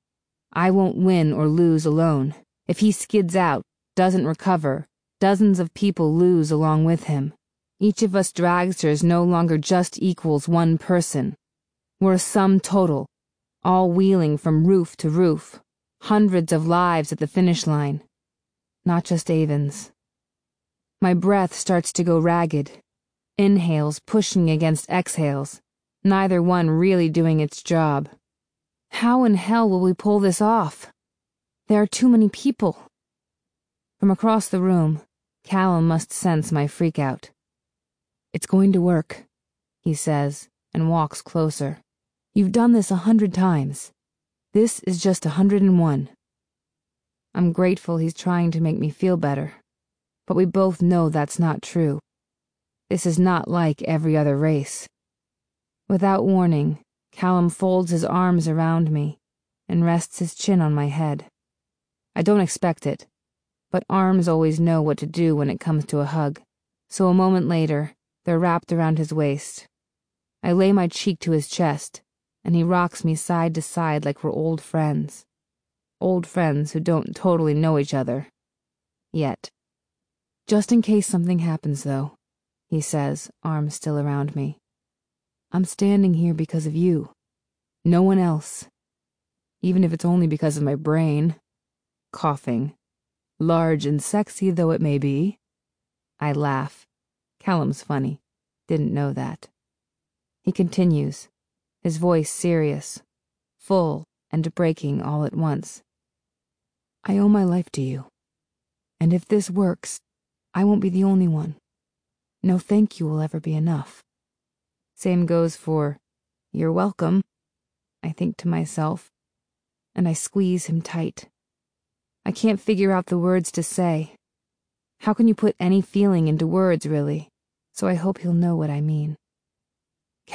I won't win or lose alone. If he skids out, doesn't recover, dozens of people lose along with him. Each of us dragsters no longer just equals one person. We're a sum total, all wheeling from roof to roof, hundreds of lives at the finish line. Not just Avon's. My breath starts to go ragged. Inhales pushing against exhales, neither one really doing its job. How in hell will we pull this off? There are too many people. From across the room, Callum must sense my freakout. It's going to work, he says, and walks closer. You've done this a hundred times. This is just a hundred and one. I'm grateful he's trying to make me feel better, but we both know that's not true. This is not like every other race. Without warning, Callum folds his arms around me and rests his chin on my head. I don't expect it, but arms always know what to do when it comes to a hug, so a moment later, they're wrapped around his waist. I lay my cheek to his chest, and he rocks me side to side like we're old friends. Old friends who don't totally know each other. Yet. Just in case something happens, though, he says, arms still around me. I'm standing here because of you. No one else. Even if it's only because of my brain. Coughing. Large and sexy though it may be. I laugh. Callum's funny. Didn't know that. He continues, his voice serious, full and breaking all at once. I owe my life to you. And if this works, I won't be the only one. No thank you will ever be enough. Same goes for, you're welcome, I think to myself, and I squeeze him tight. I can't figure out the words to say. How can you put any feeling into words, really? So I hope he'll know what I mean.